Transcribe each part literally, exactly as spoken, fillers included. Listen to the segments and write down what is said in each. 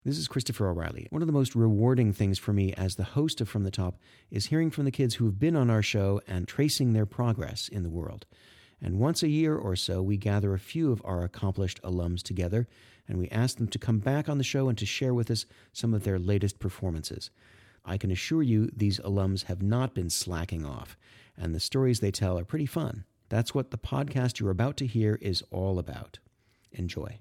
This is Christopher O'Reilly. One of the most rewarding things for me as the host of From the Top is hearing from the kids who have been on our show and tracing their progress in the world. And once a year or so, we gather a few of our accomplished alums together, and we ask them to come back on the show and to share with us some of their latest performances. I can assure you these alums have not been slacking off, and the stories they tell are pretty fun. That's what the podcast you're about to hear is all about. Enjoy.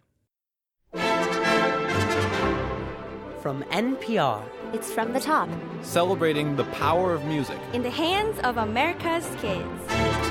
From N P R, it's From the Top, celebrating the power of music in the hands of America's kids.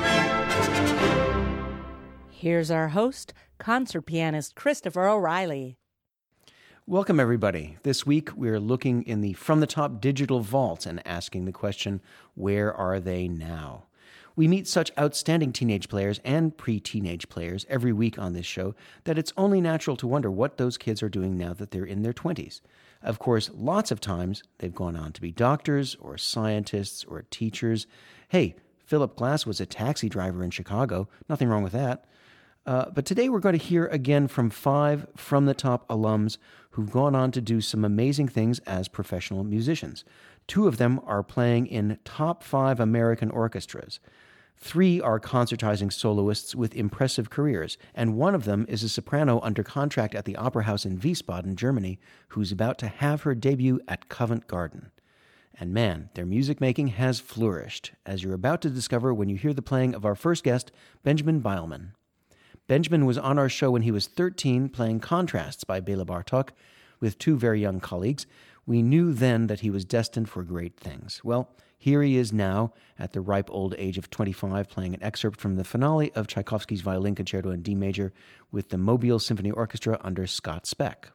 Here's our host, concert pianist Christopher O'Reilly. Welcome, everybody. This week, we're looking in the From the Top digital vault and asking the question, where are they now? We meet such outstanding teenage players and pre-teenage players every week on this show that it's only natural to wonder what those kids are doing now that they're in their twenties. Of course, lots of times they've gone on to be doctors or scientists or teachers. Hey, Philip Glass was a taxi driver in Chicago. Nothing wrong with that. Uh, but today we're going to hear again from five From the Top alums who've gone on to do some amazing things as professional musicians. Two of them are playing in top five American orchestras. Three are concertizing soloists with impressive careers, and one of them is a soprano under contract at the Opera House in Wiesbaden, Germany, who's about to have her debut at Covent Garden. And man, their music making has flourished, as you're about to discover when you hear the playing of our first guest, Benjamin Beilman. Benjamin was on our show when he was thirteen, playing Contrasts by Bela Bartok with two very young colleagues. We knew then that he was destined for great things. Well, here he is now, at the ripe old age of twenty-five, playing an excerpt from the finale of Tchaikovsky's Violin Concerto in D major with the Mobile Symphony Orchestra under Scott Speck.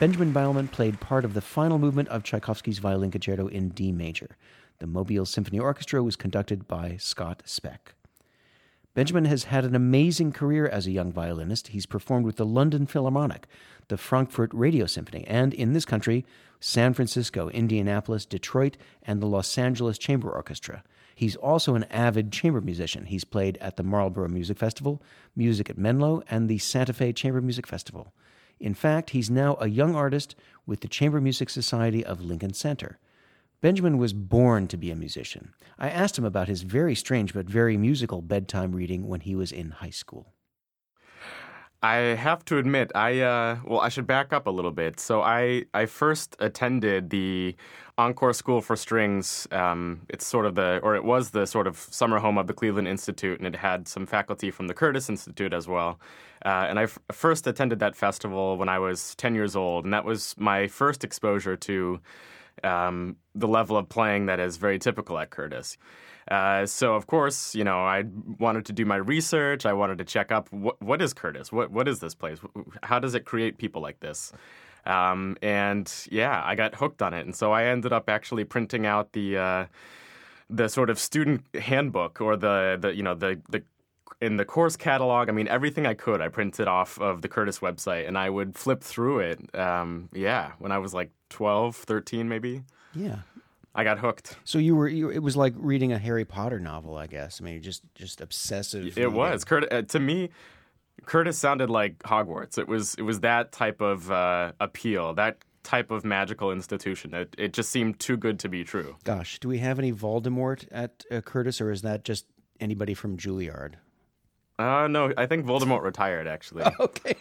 Benjamin Beilman played part of the final movement of Tchaikovsky's Violin Concerto in D major. The Mobile Symphony Orchestra was conducted by Scott Speck. Benjamin has had an amazing career as a young violinist. He's performed with the London Philharmonic, the Frankfurt Radio Symphony, and in this country, San Francisco, Indianapolis, Detroit, and the Los Angeles Chamber Orchestra. He's also an avid chamber musician. He's played at the Marlborough Music Festival, Music at Menlo, and the Santa Fe Chamber Music Festival. In fact, he's now a young artist with the Chamber Music Society of Lincoln Center. Benjamin was born to be a musician. I asked him about his very strange but very musical bedtime reading when he was in high school. I have to admit, I uh, well, I should back up a little bit. So I, I first attended the Encore School for Strings. Um, it's sort of the, or it was the sort of summer home of the Cleveland Institute, and it had some faculty from the Curtis Institute as well. Uh, and I f- first attended that festival when I was ten years old, and that was my first exposure to um, the level of playing that is very typical at Curtis. Uh, so, of course, you know, I wanted to do my research. I wanted to check up, what, what is Curtis? What What is this place? How does it create people like this? Um, and, yeah, I got hooked on it. And so I ended up actually printing out the uh, the sort of student handbook or the, the you know, the, the in the course catalog. I mean, everything I could, I printed off of the Curtis website, and I would flip through it, um, yeah, when I was like twelve, thirteen maybe. Yeah. I got hooked. So you were, you, it was like reading a Harry Potter novel, I guess. I mean, just just obsessive. It was. Curtis, uh, to me, Curtis sounded like Hogwarts. It was it was that type of uh, appeal, that type of magical institution. It, it just seemed too good to be true. Gosh, do we have any Voldemort at uh, Curtis, or is that just anybody from Juilliard? Uh, no, I think Voldemort retired, actually. Okay.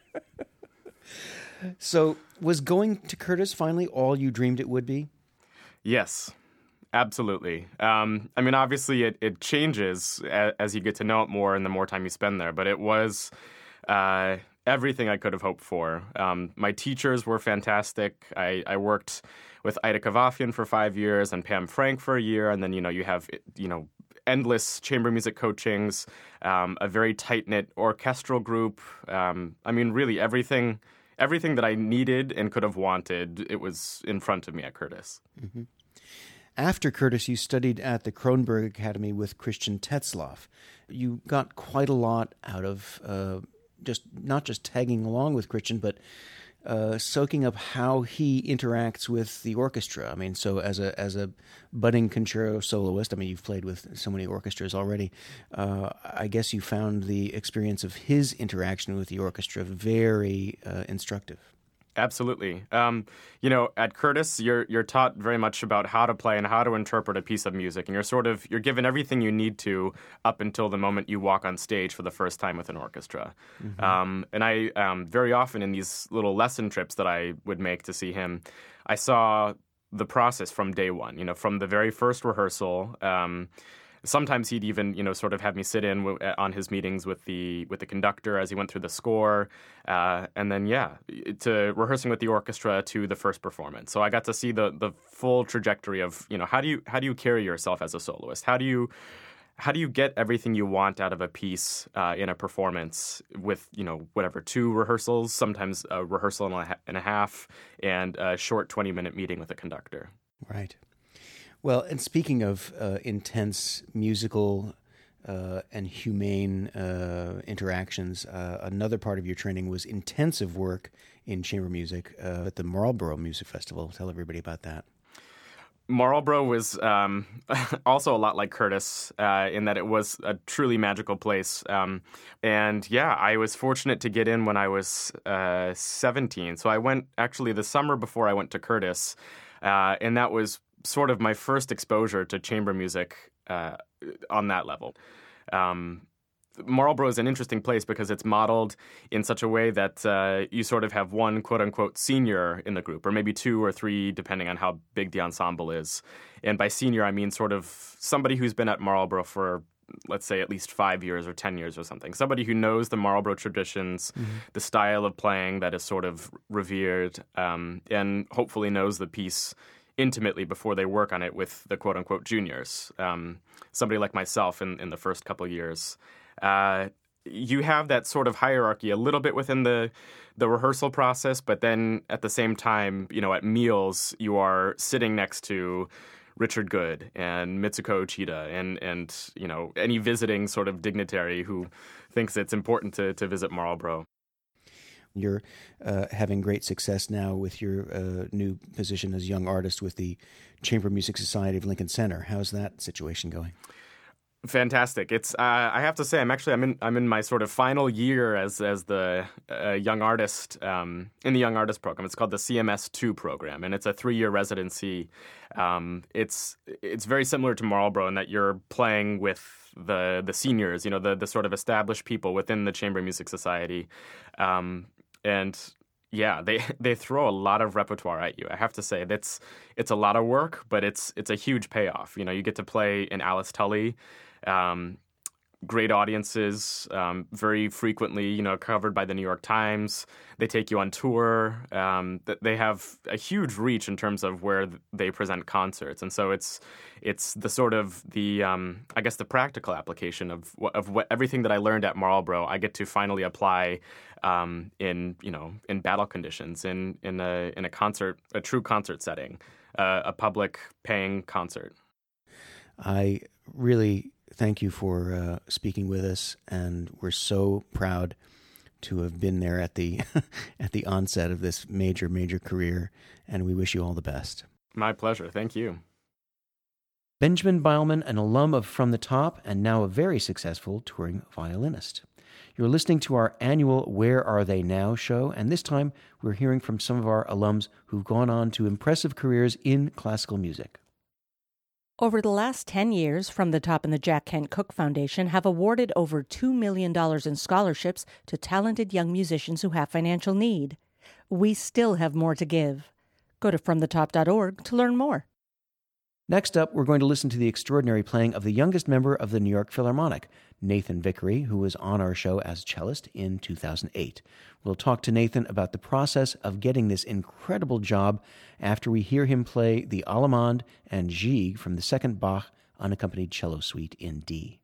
So was going to Curtis finally all you dreamed it would be? Yes, absolutely. Um, I mean, obviously, it, it changes as, as you get to know it more and the more time you spend there. But it was uh, everything I could have hoped for. Um, my teachers were fantastic. I, I worked with Ida Kavafian for five years and Pam Frank for a year. And then, you know, you have, you know, endless chamber music coachings, um, a very tight-knit orchestral group. Um, I mean, really, everything... Everything that I needed and could have wanted, it was in front of me at Curtis. Mm-hmm. After Curtis, you studied at the Kronberg Academy with Christian Tetzlaff. You got quite a lot out of uh, just not just tagging along with Christian, but uh, soaking up how he interacts with the orchestra. I mean, so as a as a budding concerto soloist, I mean, you've played with so many orchestras already. Uh, I guess you found the experience of his interaction with the orchestra very uh, instructive. Absolutely. Um, you know, at Curtis, you're you're taught very much about how to play and how to interpret a piece of music, and you're sort of you're given everything you need to up until the moment you walk on stage for the first time with an orchestra. Mm-hmm. Um, and I um, very often in these little lesson trips that I would make to see him, I saw the process from day one. You know, from the very first rehearsal. Um, Sometimes he'd even, you know, sort of have me sit in w- on his meetings with the with the conductor as he went through the score, uh, and then yeah, to rehearsing with the orchestra to the first performance. So I got to see the the full trajectory of, you know, how do you how do you carry yourself as a soloist? How do you how do you get everything you want out of a piece uh, in a performance with, you know, whatever, two rehearsals, sometimes a rehearsal and a, ha- and a half, and a short twenty minute meeting with a conductor. Right. Well, and speaking of uh, intense musical uh, and humane uh, interactions, uh, another part of your training was intensive work in chamber music uh, at the Marlborough Music Festival. Tell everybody about that. Marlborough was um, also a lot like Curtis uh, in that it was a truly magical place. Um, and yeah, I was fortunate to get in when I was uh, seventeen. So I went actually the summer before I went to Curtis, uh, and that was sort of my first exposure to chamber music uh, on that level. Um, Marlborough is an interesting place because it's modeled in such a way that uh, you sort of have one quote-unquote senior in the group, or maybe two or three, depending on how big the ensemble is. And by senior, I mean sort of somebody who's been at Marlborough for, let's say, at least five years or ten years or something. Somebody who knows the Marlborough traditions, mm-hmm. the style of playing that is sort of revered, um, and hopefully knows the piece intimately before they work on it with the quote-unquote juniors. Um, somebody like myself in, in the first couple of years. Uh, you have that sort of hierarchy a little bit within the the rehearsal process, but then at the same time, you know, at meals, you are sitting next to Richard Good and Mitsuko Uchida and, and you know, any visiting sort of dignitary who thinks it's important to, to visit Marlborough. You're uh, having great success now with your uh, new position as young artist with the Chamber Music Society of Lincoln Center. How's that situation going? Fantastic. It's uh, I have to say I'm actually I'm in I'm in my sort of final year as as the uh, young artist um, in the young artist program. It's called the C M S two program, and it's a three year residency. Um, it's it's very similar to Marlborough in that you're playing with the the seniors, you know, the the sort of established people within the Chamber Music Society, um, and. Yeah, they they throw a lot of repertoire at you. I have to say that's it's a lot of work, but it's it's a huge payoff. You know, you get to play in Alice Tully, um, great audiences, um, very frequently, you know, covered by the New York Times. They take you on tour. Um, they have a huge reach in terms of where they present concerts, and so it's it's the sort of the um, I guess the practical application of of what everything that I learned at Marlborough. I get to finally apply. Um, in you know in battle conditions in in a in a concert a true concert setting, uh, a public paying concert. I really thank you for uh, speaking with us, and we're so proud to have been there at the at the onset of this major major career, and we wish you all the best. My pleasure. Thank you. Benjamin Beilman, an alum of From the Top and now a very successful touring violinist. You're listening to our annual Where Are They Now show, and this time we're hearing from some of our alums who've gone on to impressive careers in classical music. Over the last ten years, From the Top and the Jack Kent Cooke Foundation have awarded over two million dollars in scholarships to talented young musicians who have financial need. We still have more to give. Go to from the top dot org to learn more. Next up, we're going to listen to the extraordinary playing of the youngest member of the New York Philharmonic, Nathan Vickery, who was on our show as cellist in two thousand eight. We'll talk to Nathan about the process of getting this incredible job after we hear him play the Allemande and Gigue from the second Bach unaccompanied cello suite in D.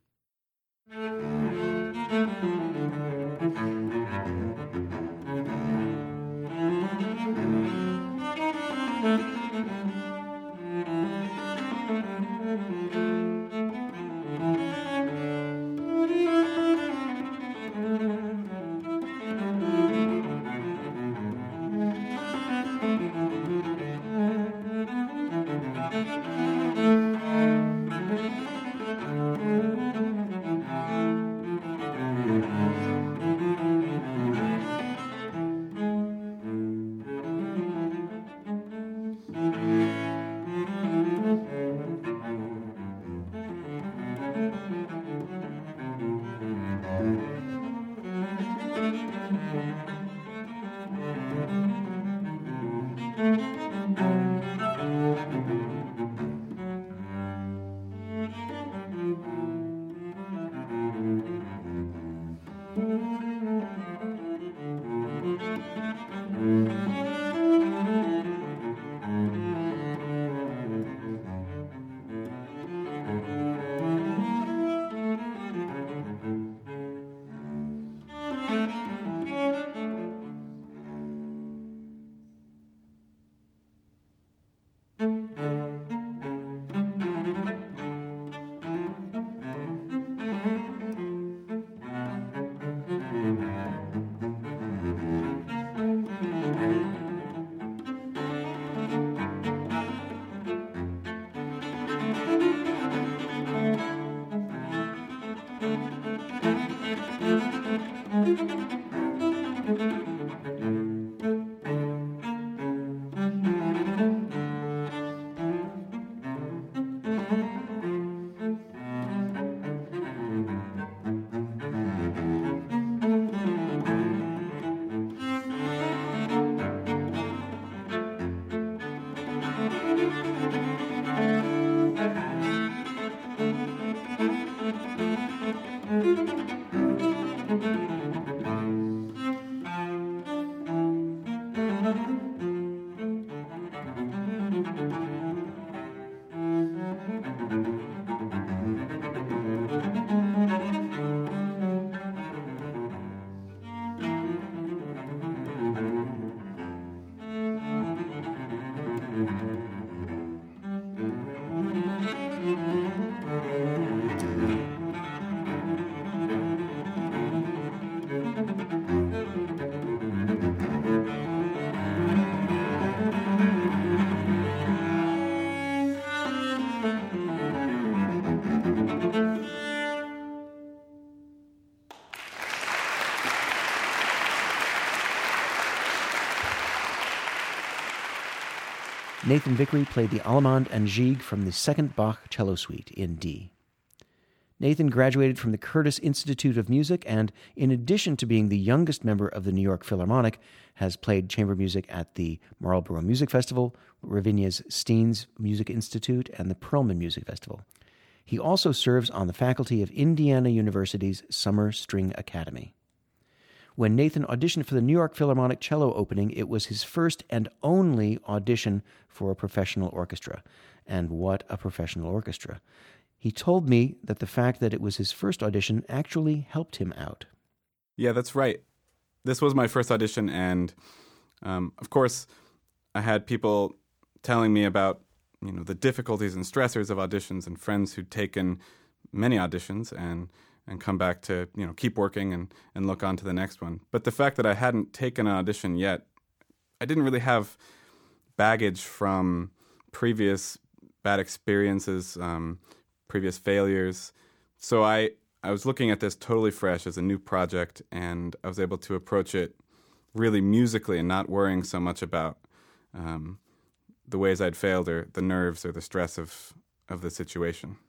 Nathan Vickery played the Allemande and Gigue from the Second Bach Cello Suite in D. Nathan graduated from the Curtis Institute of Music and, in addition to being the youngest member of the New York Philharmonic, has played chamber music at the Marlborough Music Festival, Ravinia's Steens Music Institute, and the Perlman Music Festival. He also serves on the faculty of Indiana University's Summer String Academy. When Nathan auditioned for the New York Philharmonic cello opening, it was his first and only audition for a professional orchestra. And what a professional orchestra. He told me that the fact that it was his first audition actually helped him out. Yeah, that's right. This was my first audition, and um, of course, I had people telling me about, you know, the difficulties and stressors of auditions, and friends who'd taken many auditions and and come back to, you know, keep working and, and look on to the next one. But the fact that I hadn't taken an audition yet, I didn't really have baggage from previous bad experiences, um, previous failures. So I, I was looking at this totally fresh as a new project, and I was able to approach it really musically and not worrying so much about um, the ways I'd failed or the nerves or the stress of, of the situation.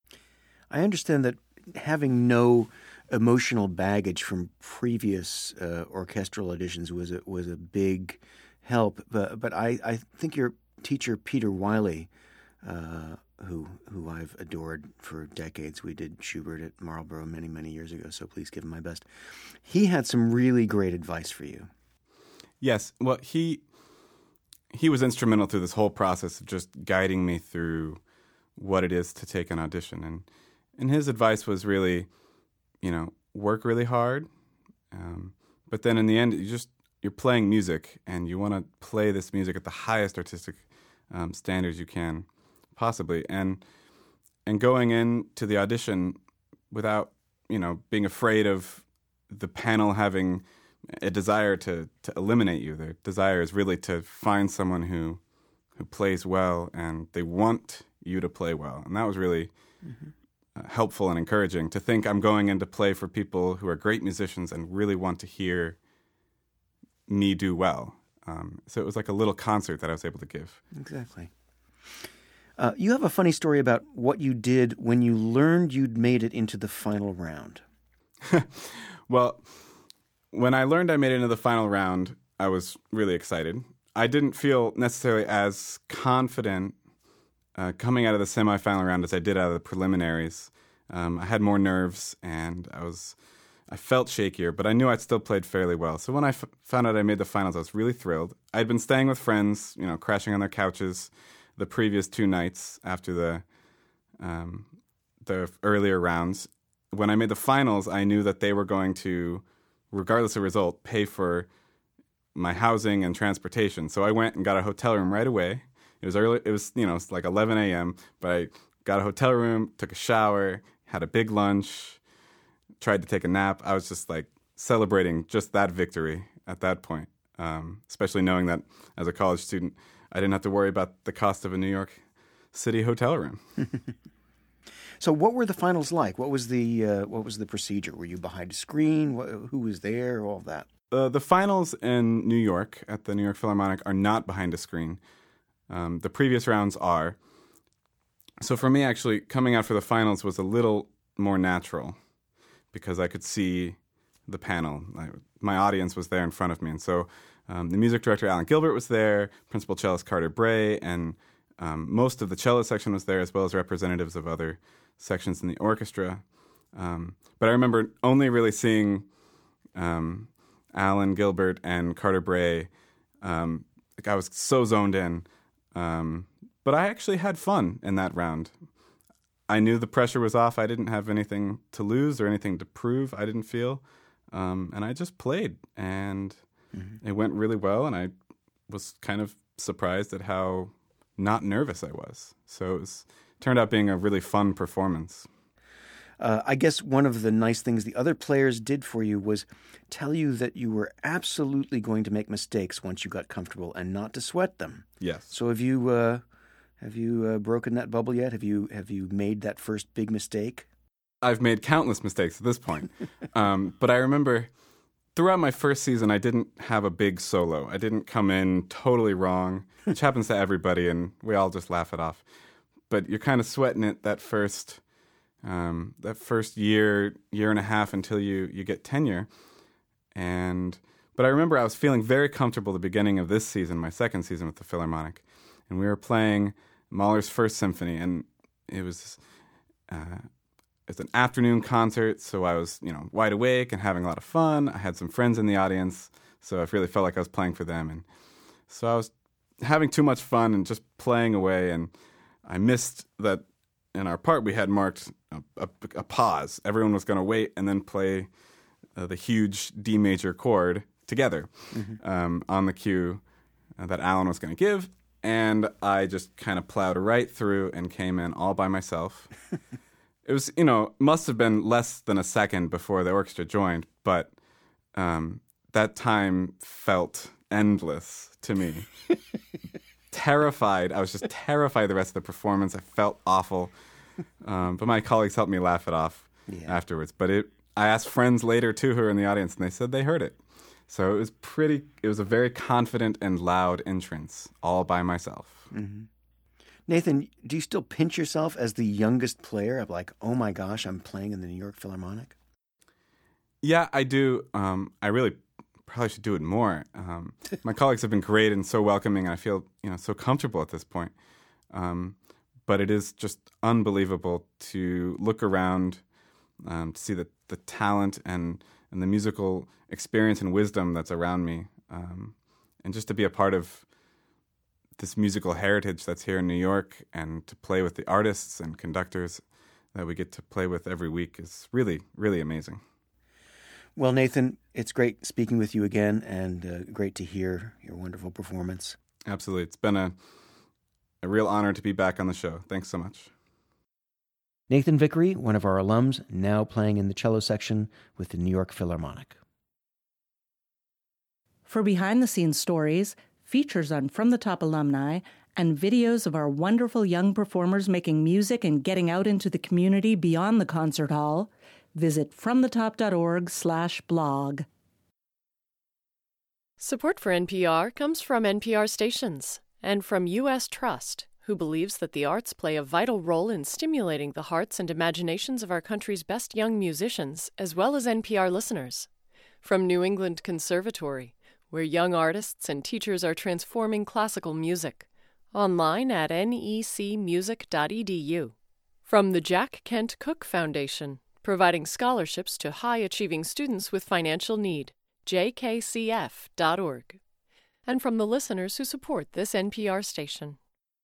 I understand that having no emotional baggage from previous uh, orchestral auditions was a, was a big help. But, but I, I think your teacher, Peter Wiley, uh, who who I've adored for decades, we did Schubert at Marlborough many, many years ago, so please give him my best. He had some really great advice for you. Yes. Well, he he was instrumental through this whole process of just guiding me through what it is to take an audition. And And his advice was really, you know, work really hard. Um, but then in the end, you just, you're playing music, and you want to play this music at the highest artistic um, standards you can possibly. And and going into the audition without, you know, being afraid of the panel having a desire to, to eliminate you. Their desire is really to find someone who who plays well, and they want you to play well. And that was really... Mm-hmm. Uh, helpful and encouraging to think I'm going in to play for people who are great musicians and really want to hear me do well. Um, so it was like a little concert that I was able to give. Exactly. Uh, you have a funny story about what you did when you learned you'd made it into the final round. Well, when I learned I made it into the final round, I was really excited. I didn't feel necessarily as confident Uh, coming out of the semifinal round as I did out of the preliminaries. Um, I had more nerves, and I was, I felt shakier, but I knew I'd still played fairly well. So when I f- found out I made the finals, I was really thrilled. I'd been staying with friends, you know, crashing on their couches the previous two nights after the um, the earlier rounds. When I made the finals, I knew that they were going to, regardless of result, pay for my housing and transportation. So I went and got a hotel room right away. It was early. It was, you know, it's like eleven a.m., but I got a hotel room, took a shower, had a big lunch, tried to take a nap. I was just like celebrating just that victory at that point, um, especially knowing that as a college student, I didn't have to worry about the cost of a New York City hotel room. So what were the finals like? What was the uh, what was the procedure? Were you behind a screen? What, who was there? All of that? Uh, the finals in New York at the New York Philharmonic are not behind a screen. Um, the previous rounds are. So for me, actually, coming out for the finals was a little more natural because I could see the panel. I, my audience was there in front of me. And so um, the music director, Alan Gilbert, was there, principal cellist Carter Bray, and um, most of the cello section was there, as well as representatives of other sections in the orchestra. Um, but I remember only really seeing um, Alan Gilbert and Carter Bray. Um, like I was so zoned in. Um, but I actually had fun in that round. I knew the pressure was off. I didn't have anything to lose or anything to prove, I didn't feel. Um, and I just played, and mm-hmm. it went really well, and I was kind of surprised at how not nervous I was. So it was, turned out being a really fun performance. Uh, I guess one of the nice things the other players did for you was tell you that you were absolutely going to make mistakes once you got comfortable and not to sweat them. Yes. So have you uh, have you uh, broken that bubble yet? Have you have you made that first big mistake? I've made countless mistakes at this point. um, but I remember throughout my first season, I didn't have a big solo. I didn't come in totally wrong, which happens to everybody, and we all just laugh it off. But you're kind of sweating it that first um, that first year, year and a half until you, you get tenure. And but I remember I was feeling very comfortable at the beginning of this season, my second season with the Philharmonic, and we were playing Mahler's First Symphony, and it was uh, it's an afternoon concert, so I was you know wide awake and having a lot of fun. I had some friends in the audience, so I really felt like I was playing for them, and so I was having too much fun and just playing away, and I missed that in our part we had marked a, a, a pause. Everyone was going to wait and then play uh, the huge D major chord together mm-hmm. um, on the cue uh, that Alan was going to give, and I just kind of plowed right through and came in all by myself. It was, you know, must have been less than a second before the orchestra joined, but um, that time felt endless to me. Terrified. I was just terrified the rest of the performance. I felt awful. Um, but my colleagues helped me laugh it off yeah. afterwards. But it, I asked friends later, too, who were in the audience, and they said they heard it. So it was pretty, it was a very confident and loud entrance, all by myself. Mm-hmm. Nathan, do you still pinch yourself as the youngest player of like, oh my gosh, I'm playing in the New York Philharmonic? Yeah, I do. Um, I really probably should do it more. Um, my colleagues have been great and so welcoming, and I feel you know so comfortable at this point. Um, but it is just unbelievable to look around, um, to see the, the talent and, and the musical experience and wisdom that's around me, um, and just to be a part of this musical heritage that's here in New York, and to play with the artists and conductors that we get to play with every week is really, really amazing. Well, Nathan, it's great speaking with you again, and uh, great to hear your wonderful performance. Absolutely. It's been a, a real honor to be back on the show. Thanks so much. Nathan Vickery, one of our alums, now playing in the cello section with the New York Philharmonic. For behind-the-scenes stories, features on From the Top alumni, and videos of our wonderful young performers making music and getting out into the community beyond the concert hall, visit fromthetop.org slash blog. Support for N P R comes from N P R stations and from U S Trust, who believes that the arts play a vital role in stimulating the hearts and imaginations of our country's best young musicians, as well as N P R listeners. From New England Conservatory, where young artists and teachers are transforming classical music. Online at N E C music dot E D U. From the Jack Kent Cook Foundation, providing scholarships to high-achieving students with financial need, J K C F dot org. And from the listeners who support this N P R station.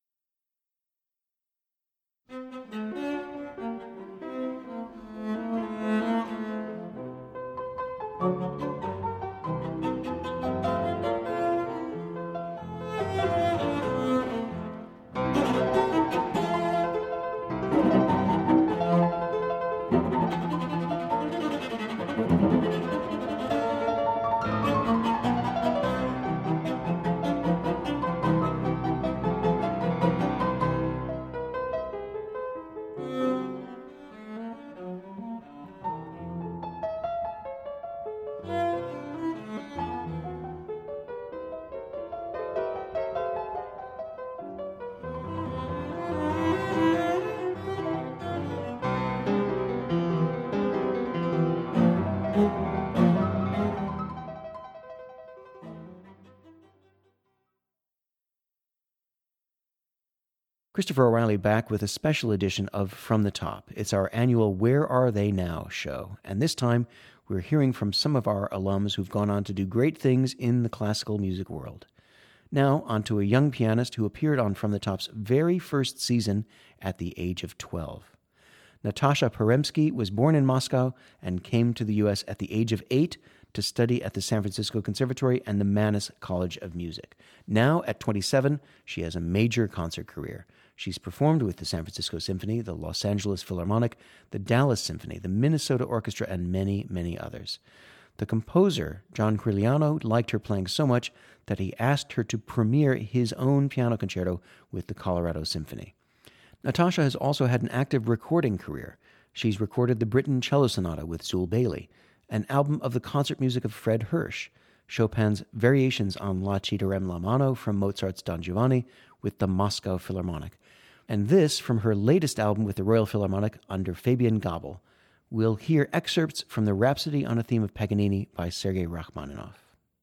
Christopher O'Reilly back with a special edition of From the Top. It's our annual Where Are They Now show, and this time we're hearing from some of our alums who've gone on to do great things in the classical music world. Now, on to a young pianist who appeared on From the Top's very first season at the age of twelve. Natasha Peremsky was born in Moscow and came to the U S at the age of eight to study at the San Francisco Conservatory and the Mannes College of Music. Now, at twenty-seven, she has a major concert career. She's performed with the San Francisco Symphony, the Los Angeles Philharmonic, the Dallas Symphony, the Minnesota Orchestra, and many, many others. The composer, John Quirigliano, liked her playing so much that he asked her to premiere his own piano concerto with the Colorado Symphony. Natasha has also had an active recording career. She's recorded the Britten Cello Sonata with Zul Bailey, an album of the concert music of Fred Hirsch, Chopin's variations on La Ci darem la mano from Mozart's Don Giovanni with the Moscow Philharmonic, and this from her latest album with the Royal Philharmonic under Fabian Gabel. We'll hear excerpts from the Rhapsody on a Theme of Paganini by Sergei Rachmaninoff.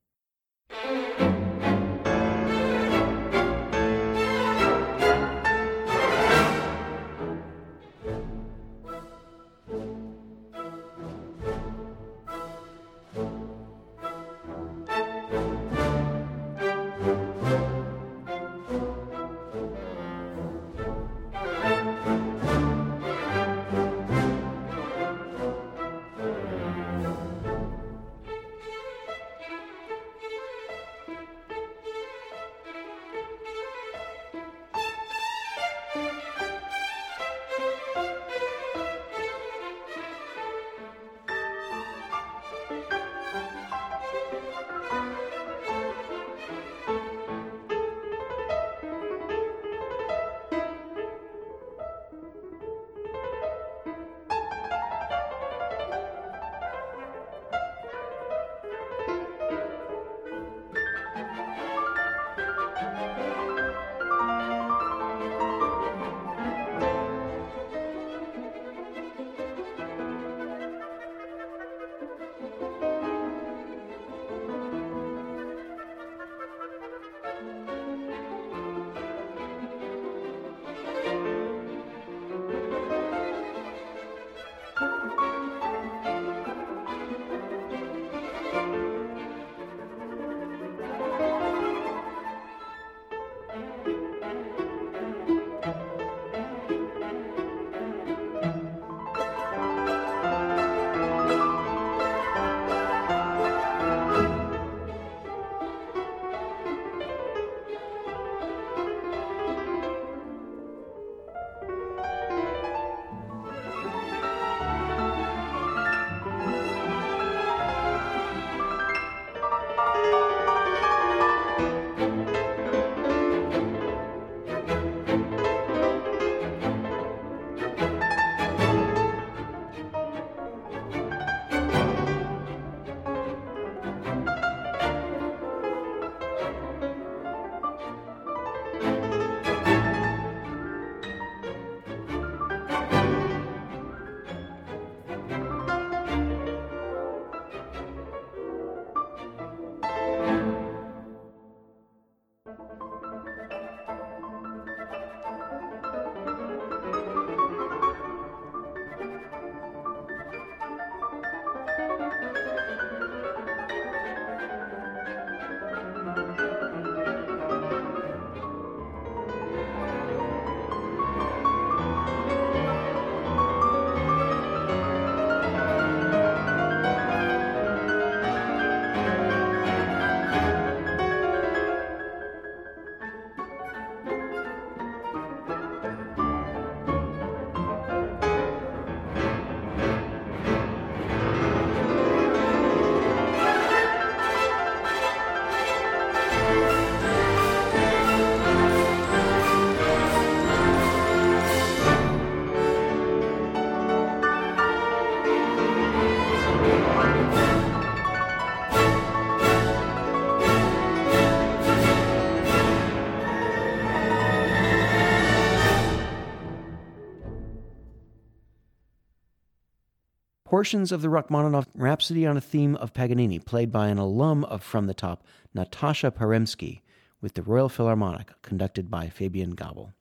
Portions of the Rachmaninoff Rhapsody on a Theme of Paganini, played by an alum of From the Top, Natasha Paremsky, with the Royal Philharmonic, conducted by Fabian Gabel.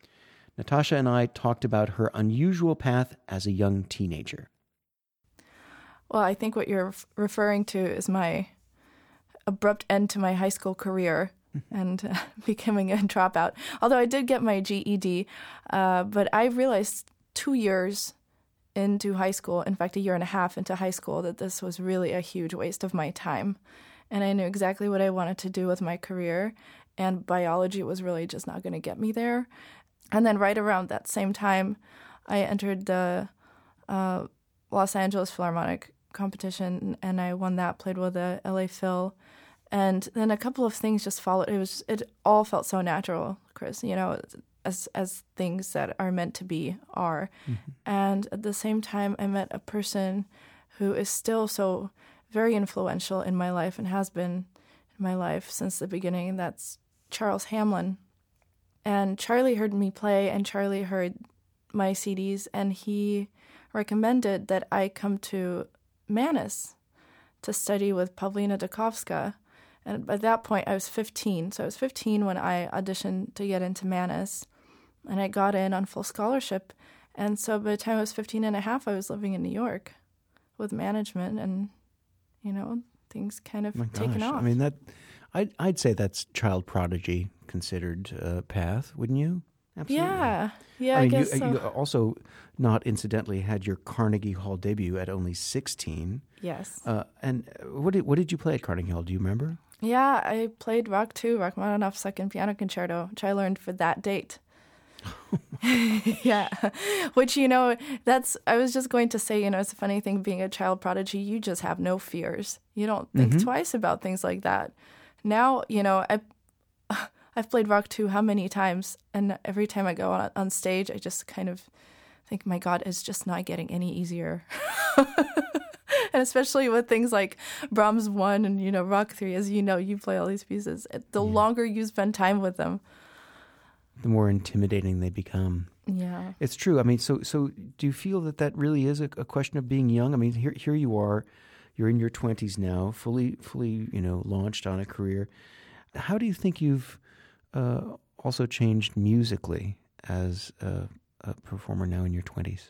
Natasha and I talked about her unusual path as a young teenager. Well, I think what you're referring to is my abrupt end to my high school career and uh, becoming a dropout. Although I did get my G E D, uh, but I realized two years into high school, in fact, a year and a half into high school, that this was really a huge waste of my time. And I knew exactly what I wanted to do with my career, and biology was really just not going to get me there. And then right around that same time, I entered the uh, Los Angeles Philharmonic competition, and I won that, played with the L A Phil. And then a couple of things just followed. It was it all felt so natural, Chris, you know, as as things that are meant to be are. Mm-hmm. And at the same time, I met a person who is still so very influential in my life and has been in my life since the beginning, and that's Charles Hamlin. And Charlie heard me play, and Charlie heard my C Ds, and he recommended that I come to Mannes to study with Pawlina Dukowska. And by that point, I was fifteen. So I was fifteen when I auditioned to get into Mannes, and I got in on full scholarship. And so by the time I was fifteen and a half, I was living in New York with management, and, you know, things kind of My taken gosh. off. I mean, that I'd, I'd say that's child prodigy considered uh, path, wouldn't you? Absolutely. Yeah. Yeah, I, I mean, guess you, so. you also, not incidentally, had your Carnegie Hall debut at only sixteen. Yes. Uh, and what did what did you play at Carnegie Hall? Do you remember? Yeah, I played Rock two, Rachmaninoff's Second Piano Concerto, which I learned for that date. Yeah, which, you know, that's, I was just going to say, you know, it's a funny thing being a child prodigy, you just have no fears. You don't think Mm-hmm. twice about things like that. Now, you know, I, I've played Rock two how many times, and every time I go on, on stage, I just kind of think, my God, it's just not getting any easier. And especially with things like Brahms one and, you know, Rock three, as you know, you play all these pieces. The Yeah. longer you spend time with them. The more intimidating they become. Yeah. It's true. I mean, so so do you feel that that really is a, a question of being young? I mean, here here you are, you're in your twenties now, fully fully you know launched on a career. How do you think you've uh, also changed musically as a, a performer now in your twenties?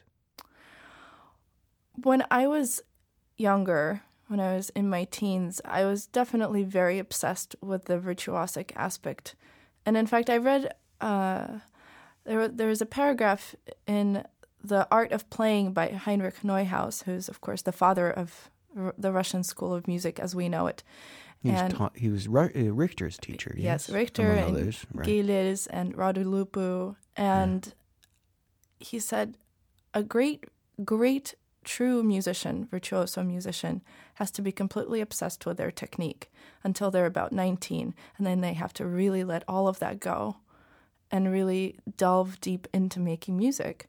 When I was younger, when I was in my teens, I was definitely very obsessed with the virtuosic aspect. And in fact, I read uh, there there was a paragraph in The Art of Playing by Heinrich Neuhaus, who's, of course, the father of r- the Russian School of Music as we know it. He was, And- taught, he was Ru- uh, Richter's teacher. Yes, Yes, Richter among and others. Right. Gilles and Radulupu. And he said, a great, great, true musician, virtuoso musician, has to be completely obsessed with their technique until they're about nineteen. And then they have to really let all of that go and really delve deep into making music.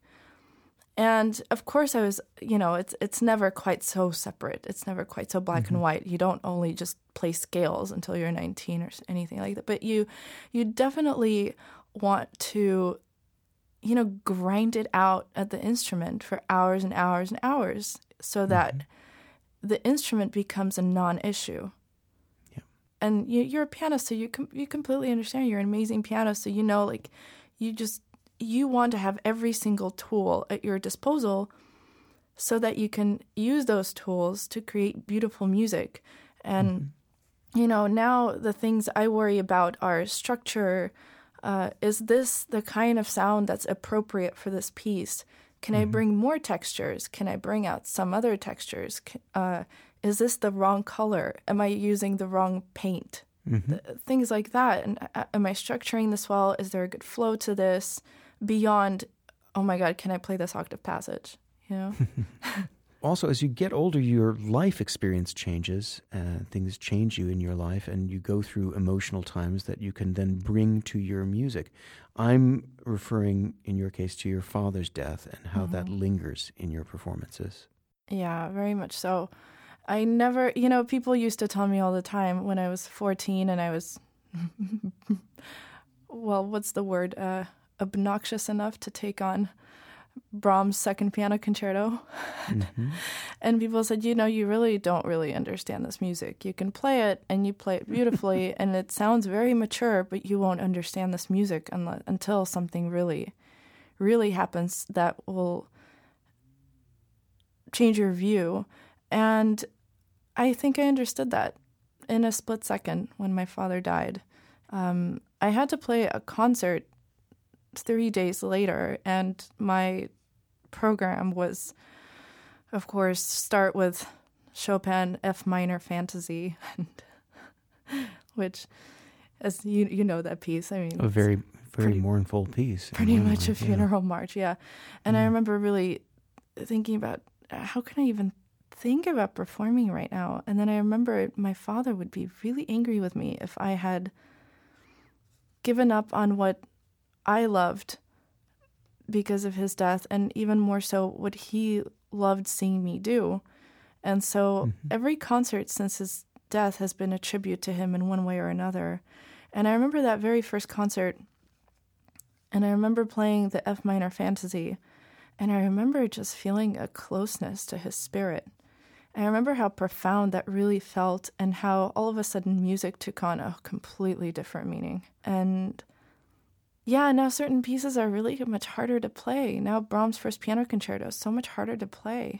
And of course, I was, you know, it's it's never quite so separate. It's never quite so black Mm-hmm. and white. You don't only just play scales until you're nineteen or anything like that. But you, you definitely want to, you know, grind it out at the instrument for hours and hours and hours, so that Mm-hmm. the instrument becomes a non-issue. Yeah. And you, you're a pianist, so you com- you completely understand. You're an amazing pianist, so you know, like, you just. You want to have every single tool at your disposal so that you can use those tools to create beautiful music. And, mm-hmm. you know, now the things I worry about are structure. Uh, is this the kind of sound that's appropriate for this piece? Can mm-hmm. I bring more textures? Can I bring out some other textures? Uh, is this the wrong color? Am I using the wrong paint? Mm-hmm. Th- things like that. And uh, am I structuring this well? Is there a good flow to this? Beyond, oh my God, can I play this octave passage? You know. Also, as you get older, your life experience changes. Uh, things change you in your life, and you go through emotional times that you can then bring to your music. I'm referring, in your case, to your father's death and how mm-hmm. that lingers in your performances. Yeah, very much so. I never, you know, people used to tell me all the time when I was fourteen and I was, well, what's the word? Uh, obnoxious enough to take on Brahms' Second Piano Concerto. Mm-hmm. And people said, you know, you really don't really understand this music. You can play it and you play it beautifully and it sounds very mature, but you won't understand this music unless, until something really, really happens that will change your view. And I think I understood that in a split second when my father died. Um, I had to play a concert three days later, and my program was, of course, start with Chopin F minor Fantasy, which, as you you know that piece. I mean, a very very pretty, mournful piece. Pretty much mind, a funeral yeah. march, yeah. And mm. I remember really thinking about how can I even think about performing right now. And then I remember my father would be really angry with me if I had given up on what I loved because of his death, and even more so what he loved seeing me do. And so Mm-hmm. every concert since his death has been a tribute to him in one way or another. And I remember that very first concert, and I remember playing the F minor Fantasy, and I remember just feeling a closeness to his spirit. And I remember how profound that really felt, and how all of a sudden music took on a completely different meaning. And yeah, now certain pieces are really much harder to play. Now Brahms' First Piano Concerto is so much harder to play.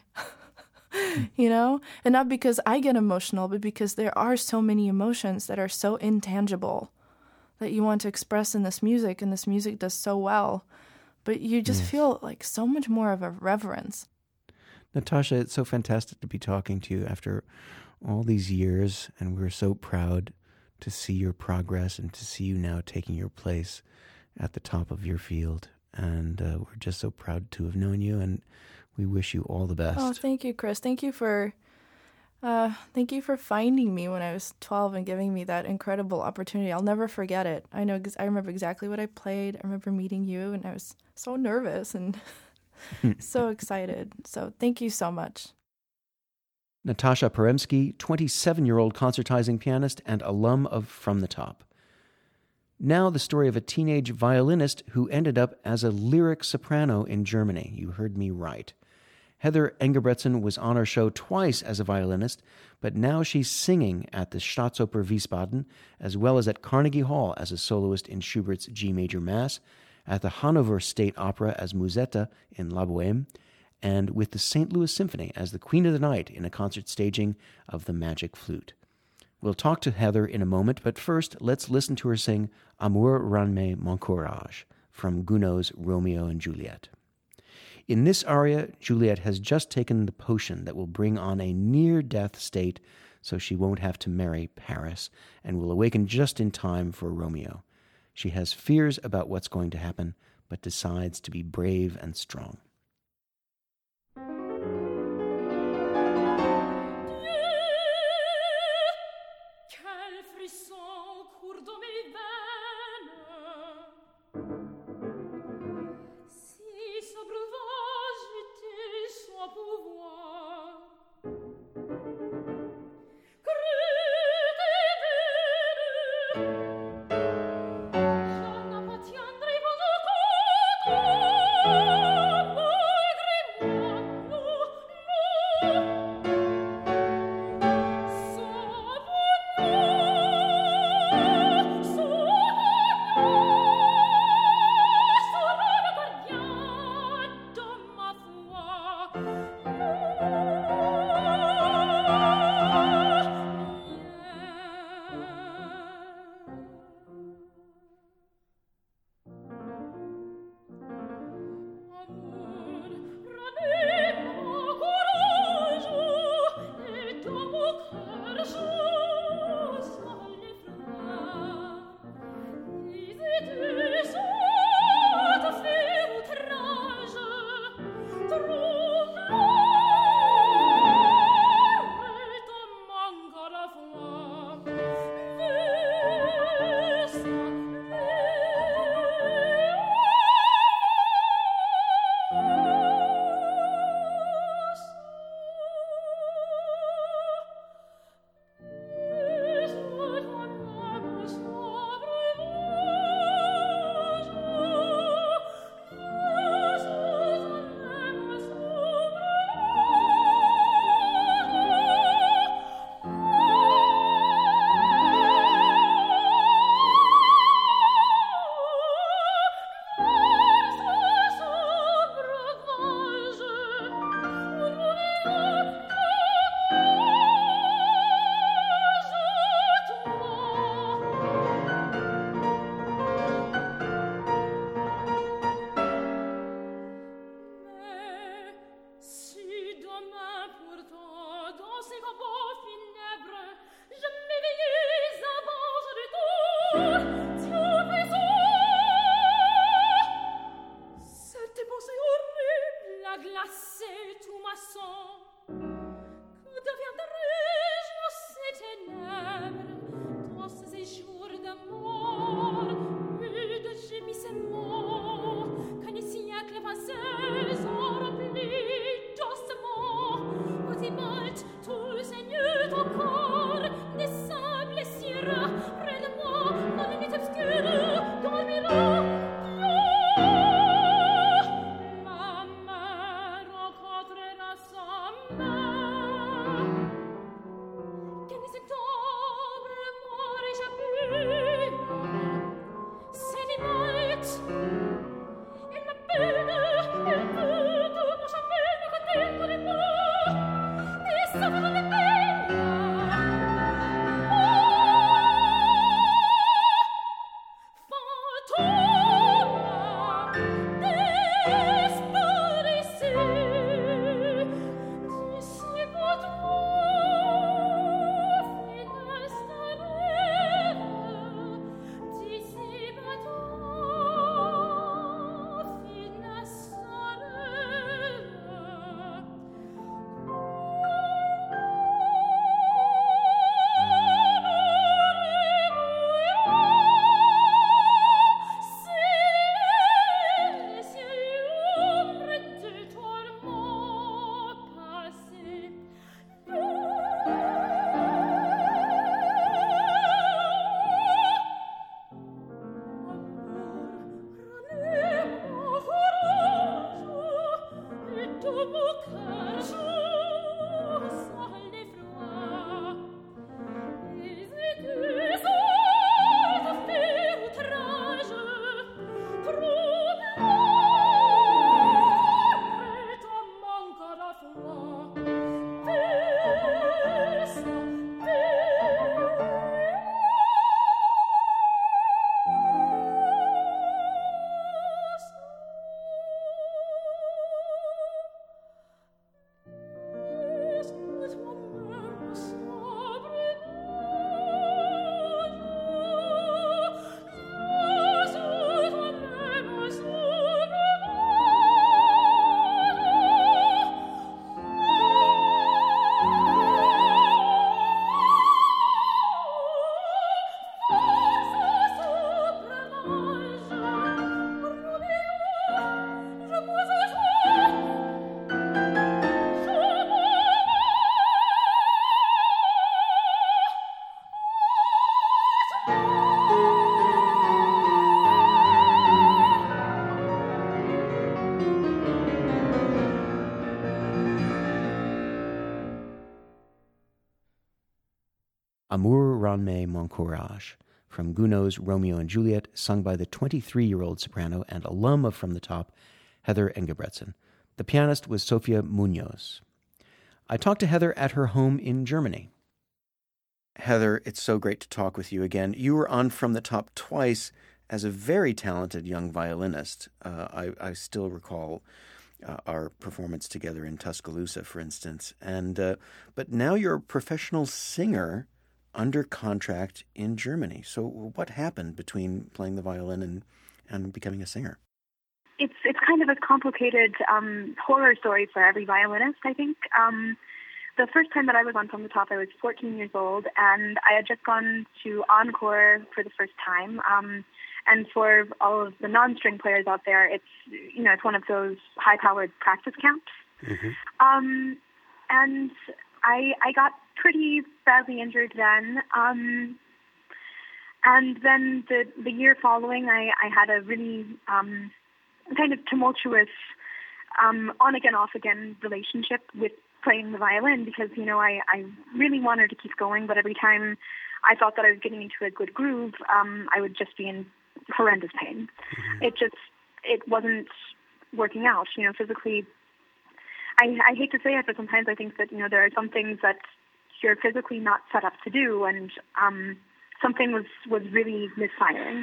You know? And not because I get emotional, but because there are so many emotions that are so intangible that you want to express in this music, and this music does so well. But you just Yes. feel like so much more of a reverence. Natasha, it's so fantastic to be talking to you after all these years, and we're so proud to see your progress and to see you now taking your place at the top of your field. And uh, we're just so proud to have known you, and we wish you all the best. Oh, thank you, Chris. Thank you for uh, thank you for finding me when I was twelve and giving me that incredible opportunity. I'll never forget it. I know ex- I remember exactly what I played. I remember meeting you, and I was so nervous and so excited. So thank you so much. Natasha Peremsky, twenty-seven-year-old concertizing pianist and alum of From the Top. Now the story of a teenage violinist who ended up as a lyric soprano in Germany. You heard me right. Heather Engebretsen was on our show twice as a violinist, but now she's singing at the Staatsoper Wiesbaden, as well as at Carnegie Hall as a soloist in Schubert's G Major Mass, at the Hanover State Opera as Musetta in La Bohème, and with the Saint Louis Symphony as the Queen of the Night in a concert staging of The Magic Flute. We'll talk to Heather in a moment, but first let's listen to her sing Amour ranime mon courage from Gounod's Romeo and Juliet. In this aria, Juliet has just taken the potion that will bring on a near-death state so she won't have to marry Paris and will awaken just in time for Romeo. She has fears about what's going to happen, but decides to be brave and strong. Amour rend me mon courage, from Gounod's Romeo and Juliet, sung by the twenty-three-year-old soprano and alum of From the Top, Heather Engebretsen. The pianist was Sofia Munoz. I talked to Heather at her home in Germany. Heather, it's so great to talk with you again. You were on From the Top twice as a very talented young violinist. Uh, I, I still recall uh, our performance together in Tuscaloosa, for instance. And uh, but now you're a professional singer under contract in Germany. So what happened between playing the violin and, and becoming a singer? It's it's kind of a complicated um, horror story for every violinist, I think. Um, the first time that I was on From the Top, I was fourteen years old, and I had just gone to Encore for the first time. Um, and for all of the non-string players out there, it's you know it's one of those high-powered practice camps. Mm-hmm. Um, and I I got pretty badly injured then. Um, and then the the year following, I, I had a really um, kind of tumultuous um, on-again, off-again relationship with playing the violin because, you know, I, I really wanted to keep going, but every time I thought that I was getting into a good groove, um, I would just be in horrendous pain. Mm-hmm. It just, it wasn't working out, you know, physically. I, I hate to say it, but sometimes I think that, you know, there are some things that you're physically not set up to do, and um, something was, was really misfiring.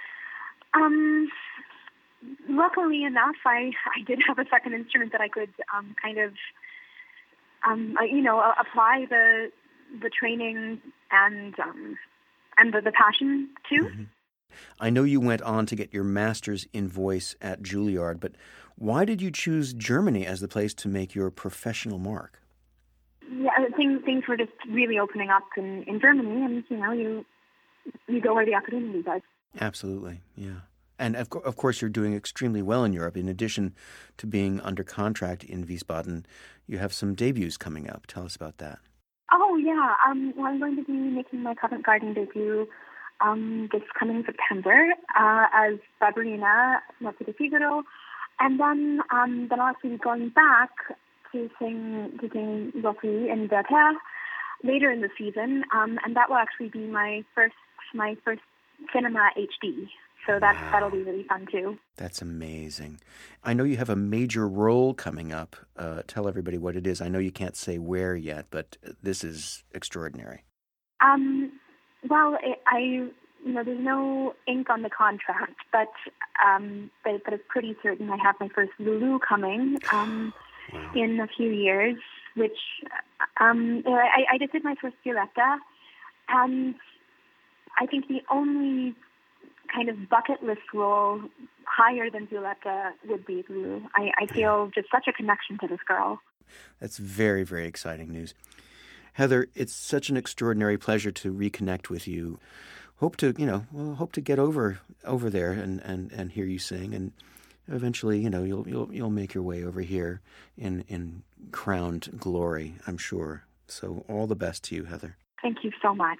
Um, luckily enough, I, I did have a second instrument that I could um, kind of, um, you know, apply the the training and um, and the, the passion to. Mm-hmm. I know you went on to get your master's in voice at Juilliard, but why did you choose Germany as the place to make your professional mark? Yeah, things things were just really opening up in, in Germany, and you know, you you go where the opportunities are. Absolutely, yeah. And of, co- of course, you're doing extremely well in Europe. In addition to being under contract in Wiesbaden, you have some debuts coming up. Tell us about that. Oh yeah, um, well, I'm going to be making my Covent Garden debut um, this coming September uh, as Barbarina, Notte di Figaro, and then um, then I'll actually be going back to sing to sing Zoffie in Werther later in the season, um, and that will actually be my first my first cinema H D. So that wow. that'll be really fun too. That's amazing. I know you have a major role coming up. Uh, tell everybody what it is. I know you can't say where yet, but this is extraordinary. Um, well, it, I you know there's no ink on the contract, but um, but, but it's pretty certain I have my first Lulu coming um, wow. in a few years, which um, I, I just did my first Violetta, and I think the only kind of bucket list role higher than Violetta would be Lulu. I, I feel just such a connection to this girl. That's very, very exciting news. Heather, it's such an extraordinary pleasure to reconnect with you. Hope to, you know, well, hope to get over over there and, and, and hear you sing, and eventually, you know, you'll you'll you'll make your way over here in in crowned glory, I'm sure. So all the best to you, Heather. Thank you so much.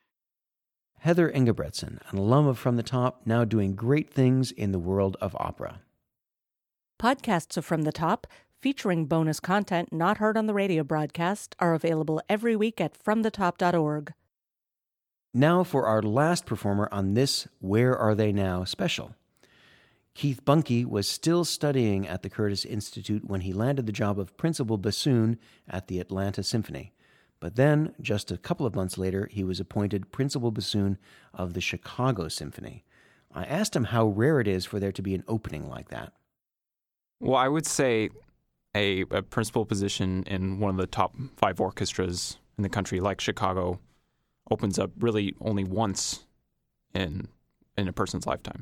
Heather Engebretsen, an alum of From the Top, now doing great things in the world of opera. Podcasts of From the Top, featuring bonus content not heard on the radio broadcast, are available every week at from the top dot org. Now for our last performer on this Where Are They Now special. Keith Bunke was still studying at the Curtis Institute when he landed the job of principal bassoon at the Atlanta Symphony. But then, just a couple of months later, he was appointed principal bassoon of the Chicago Symphony. I asked him how rare it is for there to be an opening like that. Well, I would say a, a principal position in one of the top five orchestras in the country, like Chicago, opens up really only once in in a person's lifetime.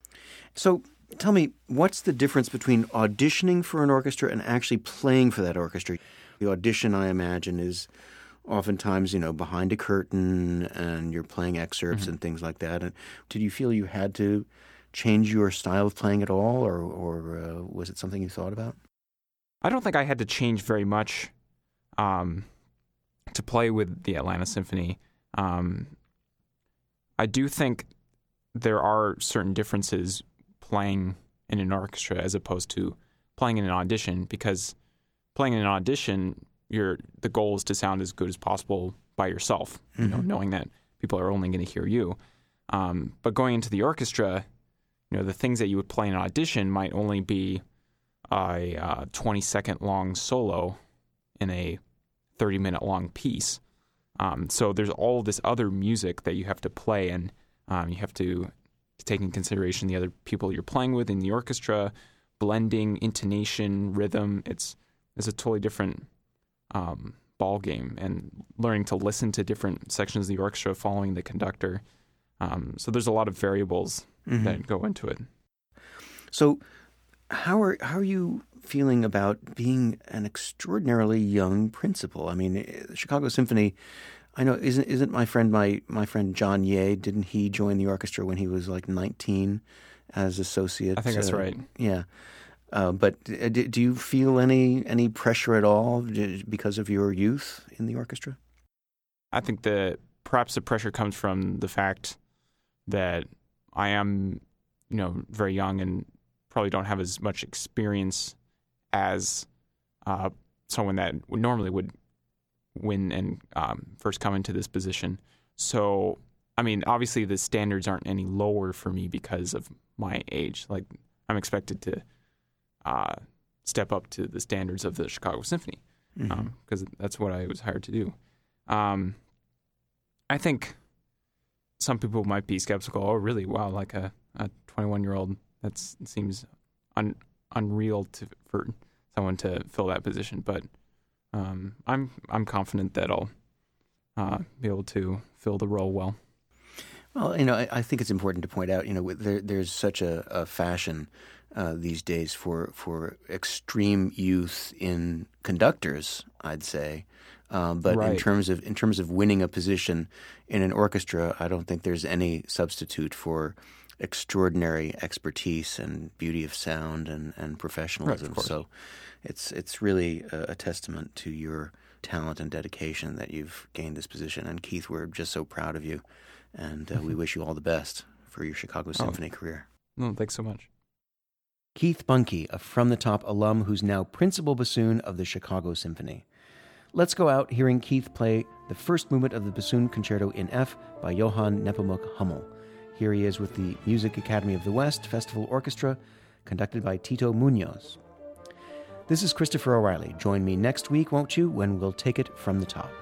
So tell me, what's the difference between auditioning for an orchestra and actually playing for that orchestra? The audition, I imagine, is oftentimes, you know, behind a curtain and you're playing excerpts mm-hmm. and things like that. And did you feel you had to change your style of playing at all, or, or uh, was it something you thought about? I don't think I had to change very much um, to play with the Atlanta Symphony. Um, I do think there are certain differences playing in an orchestra as opposed to playing in an audition, because playing in an audition, Your the goal is to sound as good as possible by yourself, you know, knowing that people are only going to hear you. Um, but going into the orchestra, you know, the things that you would play in an audition might only be a uh, twenty second long solo in a thirty minute long piece. Um, so there's all this other music that you have to play, and um, you have to, to take into consideration the other people you're playing with in the orchestra, blending, intonation, rhythm. It's it's a totally different um, ball game, and learning to listen to different sections of the orchestra following the conductor. Um, so there's a lot of variables mm-hmm. that go into it. So how are how are you feeling about being an extraordinarily young principal? I mean, the Chicago Symphony, I know, isn't isn't my friend my my friend John Ye? Didn't he join the orchestra when he was like nineteen as associate? I think that's uh, right. Yeah. Uh, but do, do you feel any any pressure at all because of your youth in the orchestra? I think that perhaps the pressure comes from the fact that I am, you know, very young and probably don't have as much experience as uh, someone that would normally would win and um, first come into this position. So, I mean, obviously the standards aren't any lower for me because of my age. Like, I'm expected to uh, step up to the standards of the Chicago Symphony because mm-hmm. um, that's what I was hired to do. Um, I think some people might be skeptical. Oh, really? Wow, like a, a twenty-one-year-old, that seems un, unreal to, for someone to fill that position. But um, I'm I'm confident that I'll uh, be able to fill the role well. Well, you know, I, I think it's important to point out, you know, there, there's such a, a fashion uh, these days for for extreme youth in conductors, I'd say. Um, but right. in terms of in terms of winning a position in an orchestra, I don't think there's any substitute for extraordinary expertise and beauty of sound and, and professionalism. Right, so it's it's really a, a testament to your talent and dedication that you've gained this position. And Keith, we're just so proud of you, and uh, we wish you all the best for your Chicago Symphony oh. career. No, thanks so much. Keith Bunke, a From the Top alum who's now principal bassoon of the Chicago Symphony. Let's go out hearing Keith play the first movement of the Bassoon Concerto in F by Johann Nepomuk Hummel. Here he is with the Music Academy of the West Festival Orchestra, conducted by Tito Munoz. This is Christopher O'Reilly. Join me next week, won't you, when we'll take it from the top.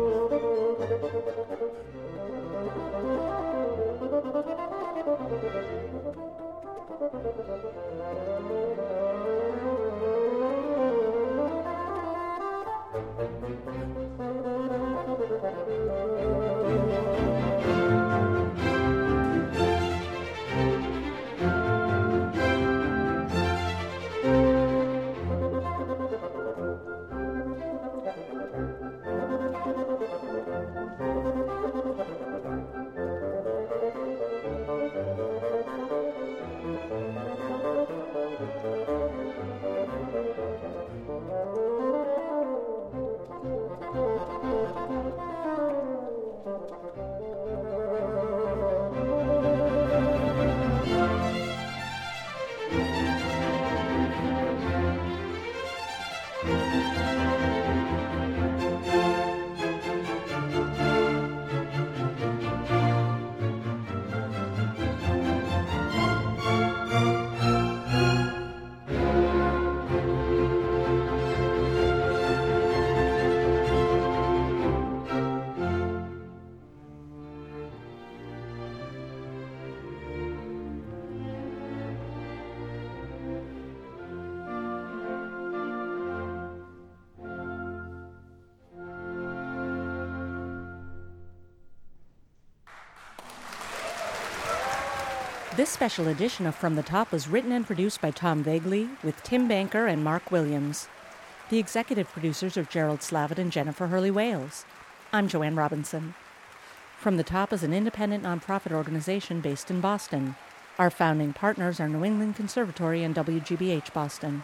This special edition of From the Top was written and produced by Tom Vagley with Tim Banker and Mark Williams. The executive producers are Gerald Slavitt and Jennifer Hurley-Wales. I'm Joanne Robinson. From the Top is an independent nonprofit organization based in Boston. Our founding partners are New England Conservatory and W G B H Boston.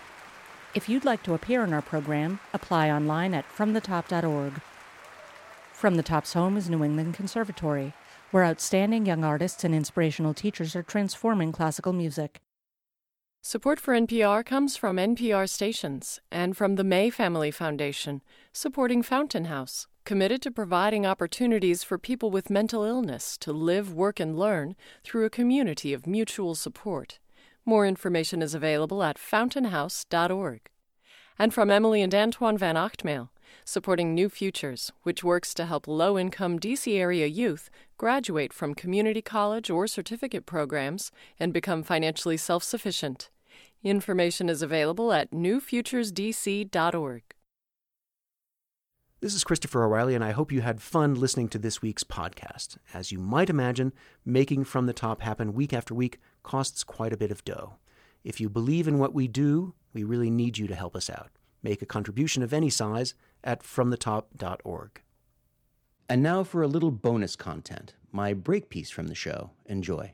If you'd like to appear in our program, apply online at from the top dot org. From the Top's home is New England Conservatory, where outstanding young artists and inspirational teachers are transforming classical music. Support for N P R comes from N P R stations and from the May Family Foundation, supporting Fountain House, committed to providing opportunities for people with mental illness to live, work, and learn through a community of mutual support. More information is available at fountain house dot org. And from Emily and Antoine Van Ochtmael, supporting New Futures, which works to help low-income D C area youth graduate from community college or certificate programs and become financially self-sufficient. Information is available at new futures d c dot org. This is Christopher O'Reilly, and I hope you had fun listening to this week's podcast. As you might imagine, making From the Top happen week after week costs quite a bit of dough. If you believe in what we do, we really need you to help us out. Make a contribution of any size at from the top dot org. And now for a little bonus content, my break piece from the show. Enjoy.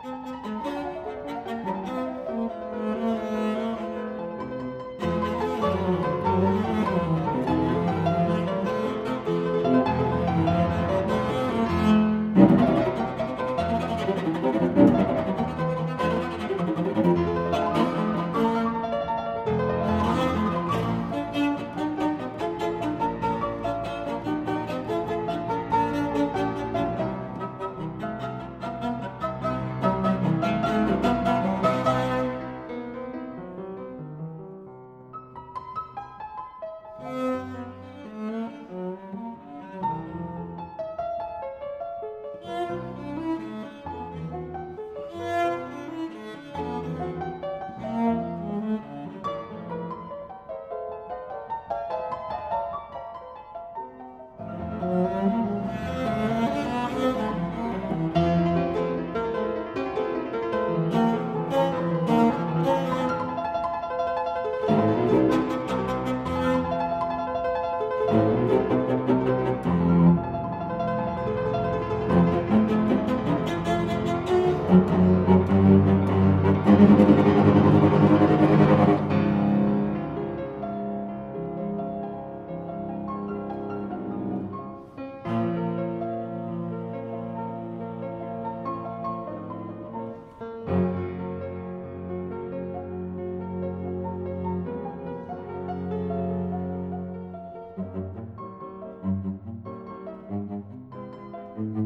Mm-hmm.